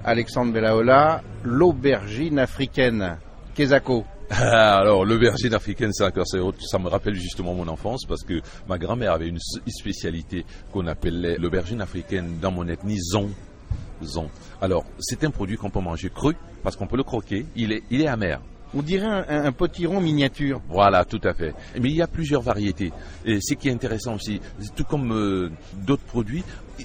Alexandre Bellaola, l'aubergine africaine. Kezako. Alors, l'aubergine africaine, ça me rappelle justement mon enfance parce que ma grand-mère avait une spécialité qu'on appelait l'aubergine africaine dans mon ethnie zon. Alors, c'est un produit qu'on peut manger cru parce qu'on peut le croquer, il est amer. On dirait un potiron miniature. Voilà, tout à fait. Mais il y a plusieurs variétés. Et ce qui est intéressant aussi, tout comme d'autres produits,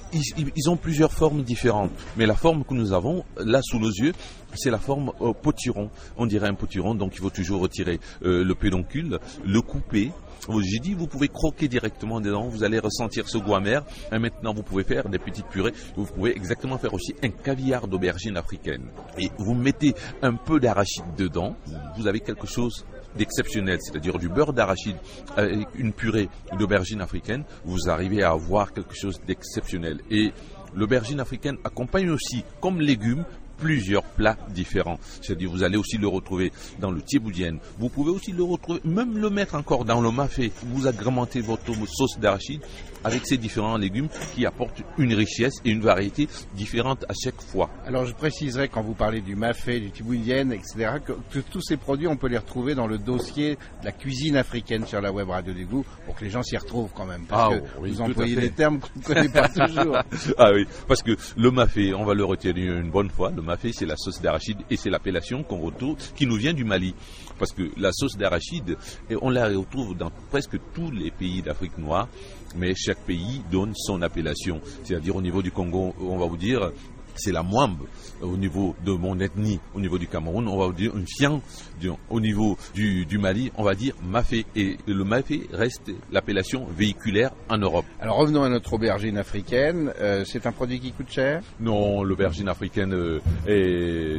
ils ont plusieurs formes différentes. Mais la forme que nous avons, là, sous nos yeux, c'est la forme potiron. On dirait un potiron, donc il faut toujours retirer le pédoncule, le couper. J'ai dit, vous pouvez croquer directement dedans, vous allez ressentir ce goût amer. Et maintenant, vous pouvez faire des petites purées. Vous pouvez exactement faire aussi un caviar d'aubergine africaine. Et vous mettez un peu d'arachide dedans. Vous avez quelque chose d'exceptionnel, c'est-à-dire du beurre d'arachide avec une purée d'aubergine africaine. Vous arrivez à avoir quelque chose d'exceptionnel. Et l'aubergine africaine accompagne aussi, comme légumes, plusieurs plats différents. C'est-à-dire, vous allez aussi le retrouver dans le thieboudienne. Vous pouvez aussi le retrouver, même le mettre encore dans le mafé. Vous agrémentez votre sauce d'arachide avec ces différents légumes qui apportent une richesse et une variété différente à chaque fois. Alors, je préciserai, quand vous parlez du mafé, du thieboudienne, etc., que tous ces produits, on peut les retrouver dans le dossier de la cuisine africaine sur la web radio du goût, pour que les gens s'y retrouvent quand même. Parce que oui, vous employez des termes qu'on ne connaît pas toujours. Ah oui, parce que le mafé, on va le retenir une bonne fois. Le mafé, c'est la sauce d'arachide et c'est l'appellation qu'on retrouve, qui nous vient du Mali. Parce que la sauce d'arachide, on la retrouve dans presque tous les pays d'Afrique noire, mais chaque pays donne son appellation. C'est-à-dire, au niveau du Congo, on va vous dire, c'est la mwambe. Au niveau de mon ethnie, au niveau du Cameroun, on va vous dire une fian. Au niveau du Mali, on va dire mafé. Et le mafé reste l'appellation véhiculaire en Europe. Alors revenons à notre aubergine africaine. C'est un produit qui coûte cher? Non, l'aubergine africaine est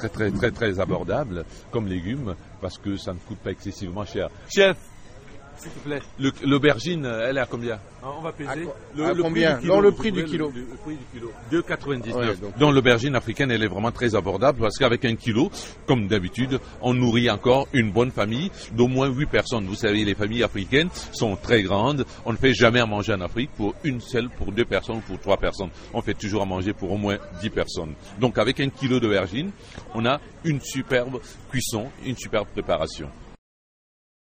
très abordable comme légume parce que ça ne coûte pas excessivement cher. Chef, s'il te plaît. L'aubergine, elle est à combien? On va peser. Combien? Dans le prix du kilo. Le prix du kilo. 2,99. Ouais, donc l'aubergine africaine, elle est vraiment très abordable parce qu'avec 1 kilo, comme d'habitude, on nourrit encore une bonne famille d'au moins 8 personnes. Vous savez, les familles africaines sont très grandes. On ne fait jamais à manger en Afrique pour une seule, pour 2 personnes, pour 3 personnes. On fait toujours à manger pour au moins 10 personnes. Donc avec 1 kilo d'aubergine, on a une superbe cuisson, une superbe préparation.